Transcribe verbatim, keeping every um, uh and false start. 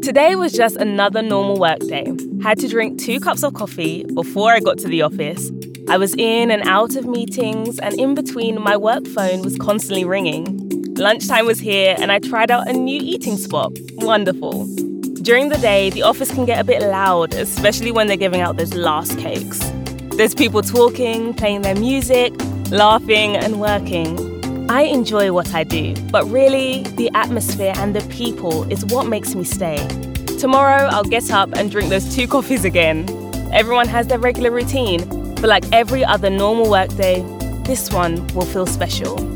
Today was just another normal workday. Had to drink two cups of coffee before I got to the office. I was in and out of meetings, and in between, my work phone was constantly ringing. Lunchtime was here, and I tried out a new eating spot. Wonderful. During the day, the office can get a bit loud, especially when they're giving out those last cakes. There's people talking, playing their music, laughing, and working. I enjoy what I do, but really, the atmosphere and the people is what makes me stay. Tomorrow, I'll get up and drink those two coffees again. Everyone has their regular routine, but like every other normal workday, this one will feel special.